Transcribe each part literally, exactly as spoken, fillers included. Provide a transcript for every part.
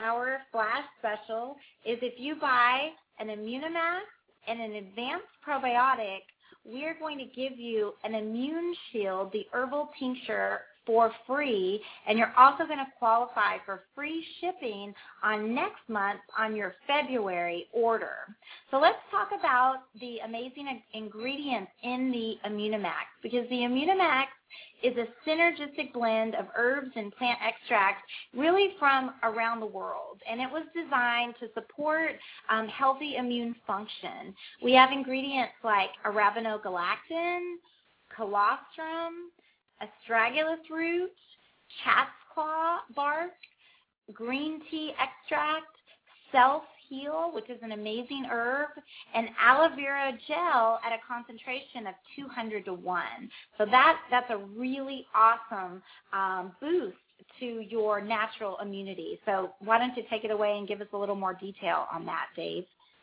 our flash special is if you buy an Immunimax and an advanced probiotic, we are going to give you an Immune Shield, the herbal tincture, for free, and you're also going to qualify for free shipping on next month on your February order. So let's talk about the amazing ingredients in the Immunimax, because the Immunimax is a synergistic blend of herbs and plant extracts really from around the world, and it was designed to support um, healthy immune function. We have ingredients like arabinogalactin, colostrum, astragalus root, cat's claw bark, green tea extract, self-heal, which is an amazing herb, and aloe vera gel at a concentration of two hundred to one. So that, that's a really awesome um, boost to your natural immunity. So why don't you take it away and give us a little more detail on that, Dave?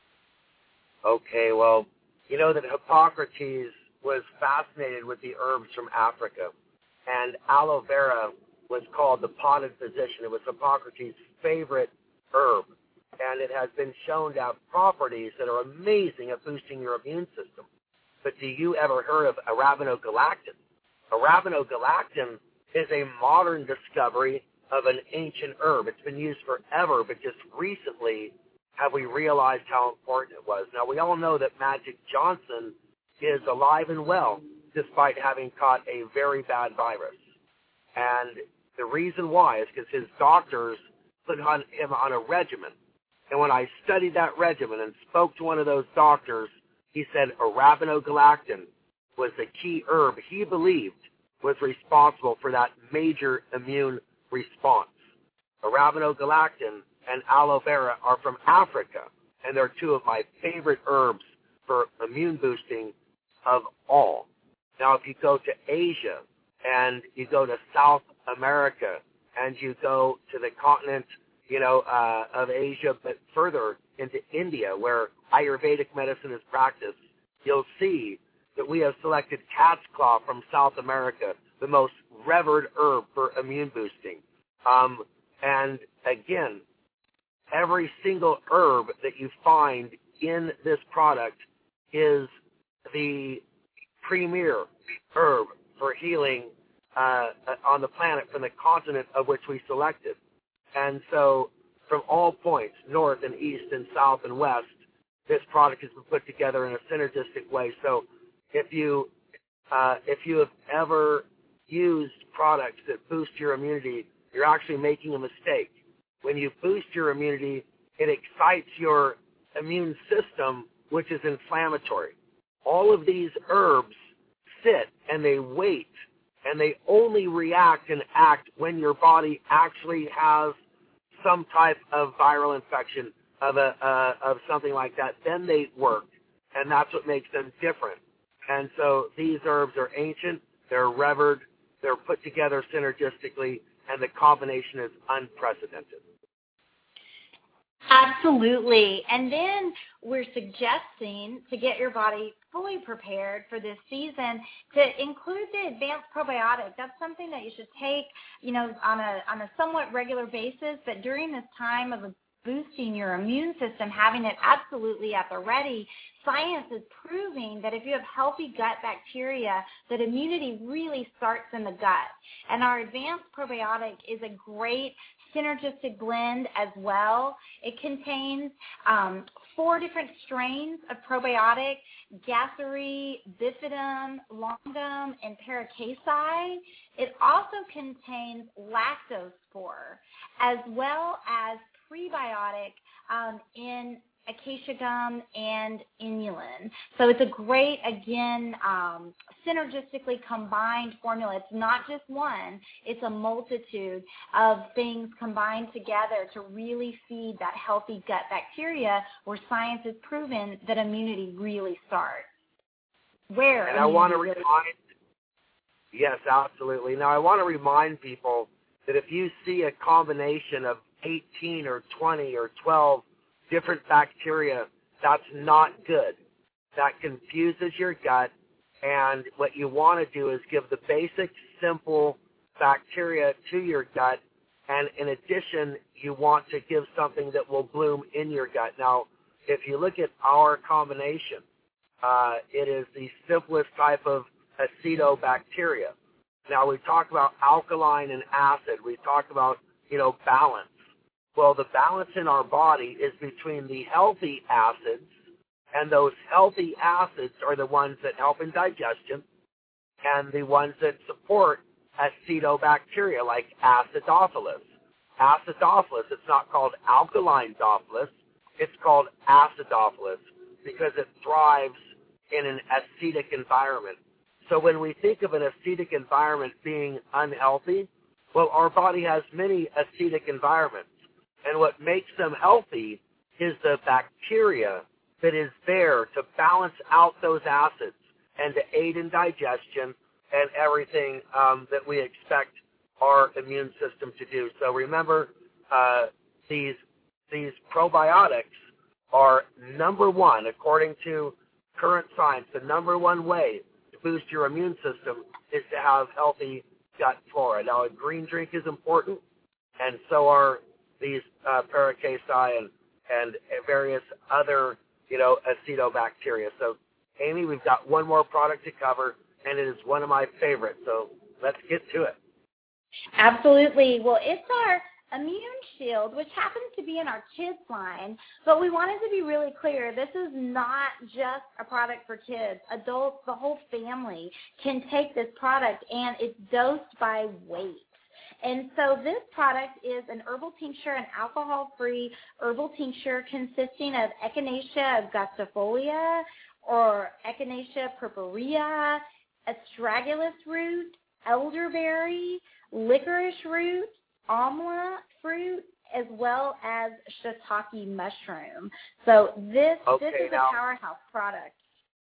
Okay, well, you know that Hippocrates was fascinated with the herbs from Africa, and aloe vera was called the potted physician. It was Hippocrates' favorite herb, and it has been shown to have properties that are amazing at boosting your immune system. But do you ever heard of arabinogalactin? Arabinogalactin is a modern discovery of an ancient herb. It's been used forever, but just recently have we realized how important it was. Now, we all know that Magic Johnson is alive and well, despite having caught a very bad virus. And the reason why is because his doctors put on, him on a regimen. And when I studied that regimen and spoke to one of those doctors, he said arabinogalactin was the key herb he believed was responsible for that major immune response. Arabinogalactin and aloe vera are from Africa, and they're two of my favorite herbs for immune boosting of all. Now, if you go to Asia and you go to South America and you go to the continent, you know, uh, of Asia, but further into India, where Ayurvedic medicine is practiced, you'll see that we have selected cat's claw from South America, the most revered herb for immune boosting. Um, and again, every single herb that you find in this product is the premier herb for healing uh, on the planet from the continent of which we selected. And so from all points, north and east and south and west, this product has been put together in a synergistic way. So if you uh, if you have ever used products that boost your immunity, you're actually making a mistake. When you boost your immunity, it excites your immune system, which is inflammatory. All of these herbs sit and they wait, and they only react and act when your body actually has some type of viral infection of a uh, of something like that. Then they work, and that's what makes them different. And so these herbs are ancient, they're revered, they're put together synergistically, and the combination is unprecedented. Absolutely. And then we're suggesting, to get your body fully prepared for this season, to include the advanced probiotic. That's something that you should take, you know, on a on a somewhat regular basis, but during this time of boosting your immune system, having it absolutely at the ready. Science is proving that if you have healthy gut bacteria, that immunity really starts in the gut. And our advanced probiotic is a great synergistic blend as well. It contains um, four different strains of probiotic: Gasseri, Bifidum, Longum, and Paracasi. It also contains lactospore, as well as prebiotic um, in acacia gum and inulin. So it's a great, again, um, synergistically combined formula. It's not just one. It's a multitude of things combined together to really feed that healthy gut bacteria, where science has proven that immunity really starts. Where and I want to remind, yes, absolutely. Now, I want to remind people that if you see a combination of eighteen or twenty or twelve different bacteria, that's not good. That confuses your gut, and what you want to do is give the basic, simple bacteria to your gut And in addition, you want to give something that will bloom in your gut. Now, if you look at our combination, uh, it is the simplest type of acetobacteria. Now, we talk about alkaline and acid. We talk about, you know, balance. Well, the balance in our body is between the healthy acids, and those healthy acids are the ones that help in digestion, and the ones that support acetobacteria, like acidophilus. Acidophilus, it's not called alkaline dophilus, it's called acidophilus because it thrives in an acidic environment. So when we think of an acidic environment being unhealthy, well, our body has many acidic environments. And what makes them healthy is the bacteria that is there to balance out those acids and to aid in digestion and everything um, that we expect our immune system to do. So remember, uh, these these probiotics are number one, according to current science, the number one way to boost your immune system is to have healthy gut flora. Now, a green drink is important, and so are these uh, Paracasi and, and various other, you know, acetobacteria. So, Amy, we've got one more product to cover, and it is one of my favorites. So let's get to it. Absolutely. Well, it's our Immune Shield, which happens to be in our kids line, but we wanted to be really clear. This is not just a product for kids. Adults, the whole family can take this product, and it's dosed by weight. And so this product is an herbal tincture, an alcohol-free herbal tincture consisting of Echinacea augustifolia or Echinacea purpurea, astragalus root, elderberry, licorice root, amla fruit, as well as shiitake mushroom. So this okay, this is now, a powerhouse product.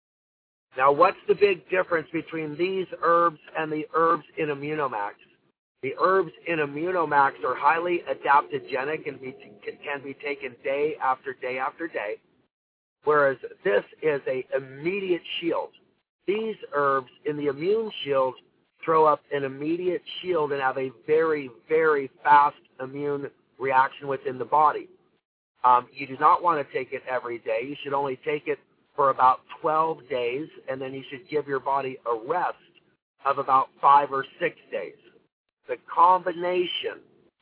Now, what's the big difference between these herbs and the herbs in Immunomax? The herbs in Immunomax are highly adaptogenic and be, can be taken day after day after day, whereas this is a immediate shield. These herbs in the Immune Shield throw up an immediate shield and have a very, very fast immune reaction within the body. Um, you do not want to take it every day. You should only take it for about twelve days, and then you should give your body a rest of about five or six days. The combination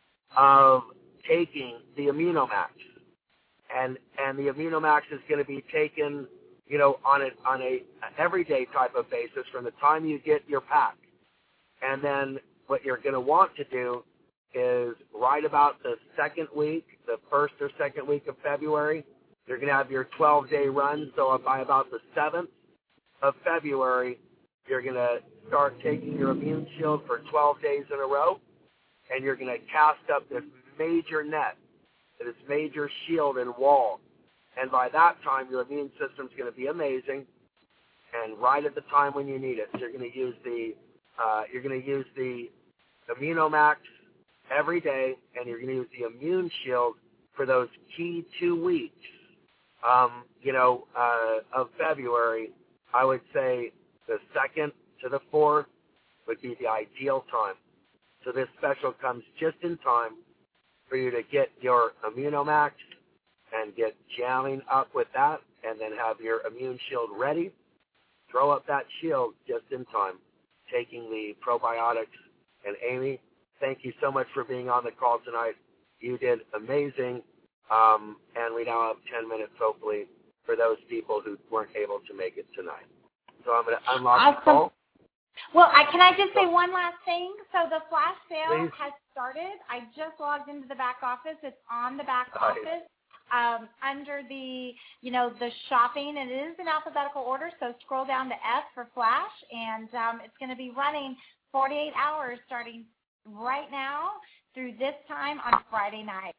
of taking the Immunomax, and and the Immunomax is going to be taken, you know, on a on a everyday type of basis from the time you get your pack. And then what you're going to want to do is right about the second week, the first or second week of February, you're going to have your twelve-day run. So by about the seventh of February, you're going to start taking your Immune Shield for twelve days in a row, and you're going to cast up this major net, this major shield and wall. And by that time, your immune system's going to be amazing, and right at the time when you need it, you're going to use the uh, you're going to use the Immunomax every day, and you're going to use the Immune Shield for those key two weeks, um, you know, uh, of February. I would say the second to the fourth would be the ideal time. So this special comes just in time for you to get your Immunomax and get jamming up with that, and then have your Immune Shield ready. Throw up that shield just in time, taking the probiotics. And Amy, thank you so much for being on the call tonight. You did amazing. Um, and we now have ten minutes, hopefully, for those people who weren't able to make it tonight. So I'm going to unlock Awesome. the call. Well, I, can I just say one last thing? So the flash sale Please. has started. I just logged into the back office. It's on the back Nice. office um, under the, you know, the shopping. And it is in alphabetical order, so scroll down to F for flash. And um, it's going to be running forty-eight hours starting right now through this time on Friday night.